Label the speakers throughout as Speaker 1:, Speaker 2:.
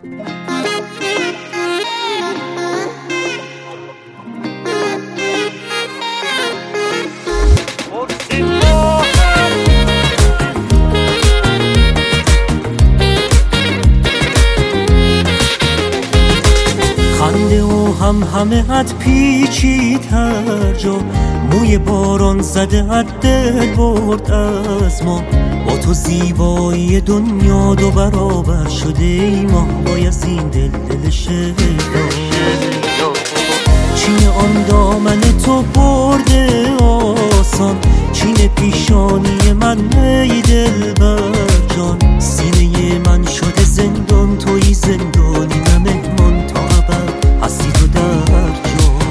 Speaker 1: خنده و همه ات پیچیدتر جا، موی باران زده ات دل برد از ما. با تو زیبایی دنیا دو برابر شده، ای ما باید این دل شدا. چین آن دامن تو برده آسان، چین پیشانی من ای دلبر جان. سینه من شده زندان، توی زندانی نه مهمان تا ابد هستی تو در جان.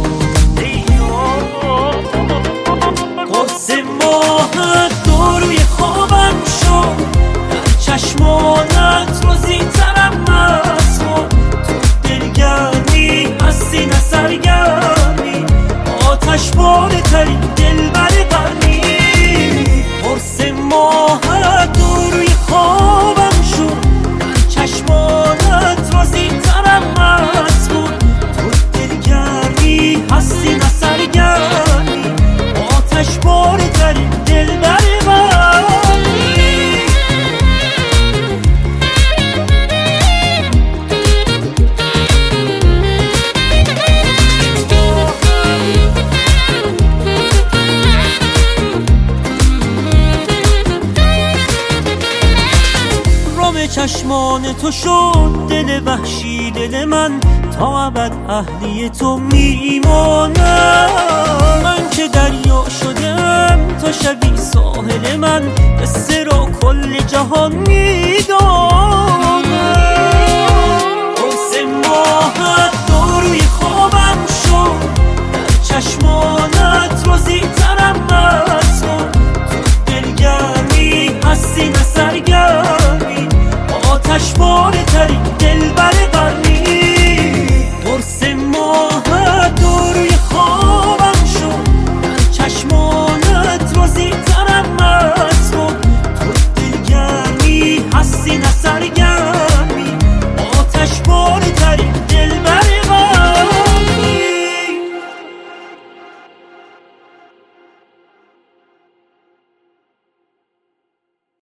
Speaker 1: قرص ماهت دو روی خوابم شد، در چشمانت روزی ترم مست کن. تو دلگرمی هستی نه سرگرمی، آتش باره ترین دلبر قرنی. قرص ماهت دو روی خوابم شد، در چشمانت روزی ترم مست کن. تو دلگرمی هستی نه سرگرمی، آتش باره ترین دلبر قرنی. چشمان تو شد دل وحشی دل من، تا ابد اهلی تو میمانم. من که دریا شدم تو شبی ساحل من، قصه را کل جهان میدانم.